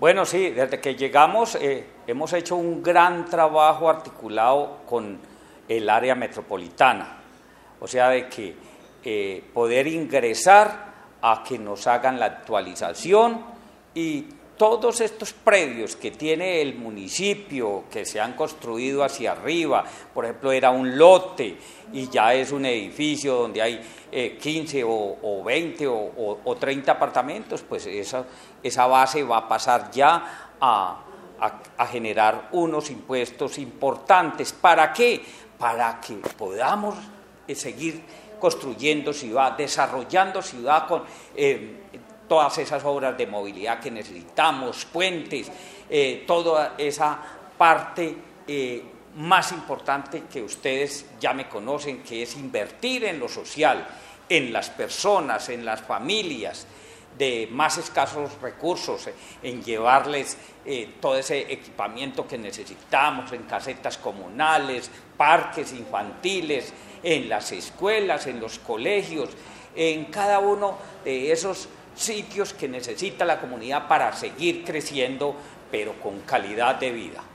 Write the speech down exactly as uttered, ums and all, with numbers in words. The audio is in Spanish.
Bueno, sí, desde que llegamos eh, hemos hecho un gran trabajo articulado con el área metropolitana, o sea, de que eh, poder ingresar a que nos hagan la actualización y todos estos predios que tiene el municipio, que se han construido hacia arriba, por ejemplo, era un lote y ya es un edificio donde hay eh, quince o, o veinte o, o, o treinta apartamentos, pues esa, esa base va a pasar ya a, a, a generar unos impuestos importantes. ¿Para qué? Para que podamos eh, seguir construyendo ciudad, desarrollando ciudad con eh, todas esas obras de movilidad que necesitamos, puentes, eh, toda esa parte eh, más importante que ustedes ya me conocen, que es invertir en lo social, en las personas, en las familias de más escasos recursos, en llevarles eh, todo ese equipamiento que necesitamos, en casetas comunales, parques infantiles, en las escuelas, en los colegios, en cada uno de esos sitios que necesita la comunidad para seguir creciendo, pero con calidad de vida.